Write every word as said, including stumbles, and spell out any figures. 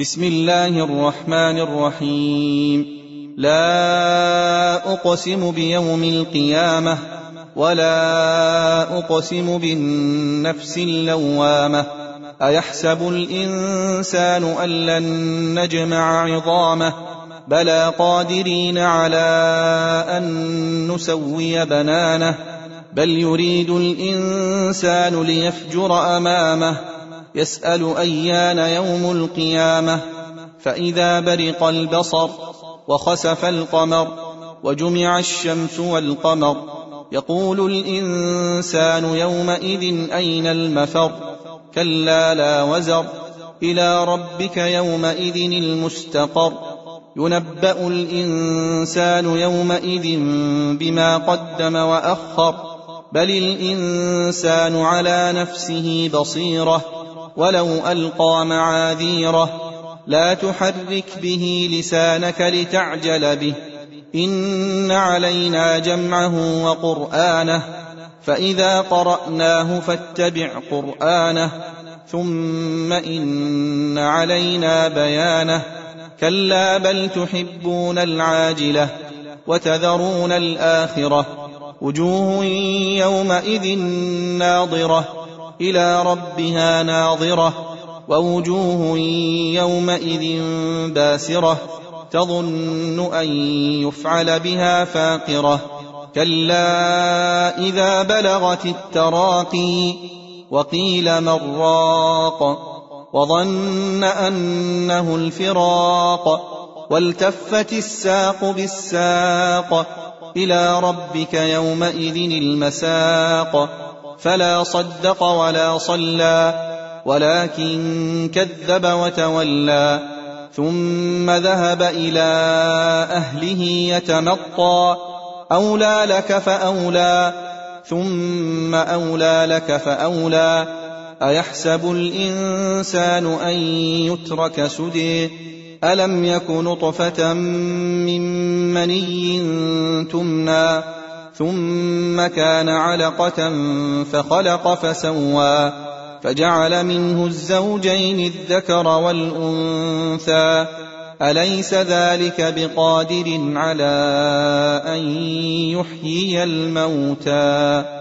بسم الله الرحمن الرحيم. لا أقسم بيوم القيامة ولا أقسم بالنفس اللوامة أيحسب الإنسان أن لن نجمع عظامه بلى قادرين على أن نسوي بنانه بل يريد الإنسان ليفجر أمامه يسأل أيان يوم القيامة فإذا برق البصر وخسف القمر وجمع الشمس والقمر يقول الإنسان يومئذ أين المفر كلا لا وزر إلى ربك يومئذ المستقر ينبأ الإنسان يومئذ بما قدم وأخر بل الإنسان على نفسه بصيرة ولو ألقى معاذيره لا تحرك به لسانك لتعجل به إن علينا جمعه وقرآنه فإذا قرأناه فاتبع قرآنه ثم إن علينا بيانه كلا بل تحبون العاجلة وتذرون الآخرة وجوه يومئذ ناظرة إلى ربها ناظرة ووجوه يومئذ باسرة تظن أن يفعل بها فاقرة كلا إذا بلغت التراقي وقيل من راق وظن أنه الفراق والتفت الساق بالساق إلى ربك يومئذ المساق فلا صدق ولا صلى ولكن كذب وتولى ثم ذهب إلى أهله يتمطى أولى لك فأولى ثم أولى لك فأولى أيحسب الإنسان أن يترك سدى ألم يك نطفة من مني تمنى ثم كان علقة فخلق فسوى فجعل منه الزوجين الذكر والأنثى أليس ذلك بقادر على أن يحيي الموتى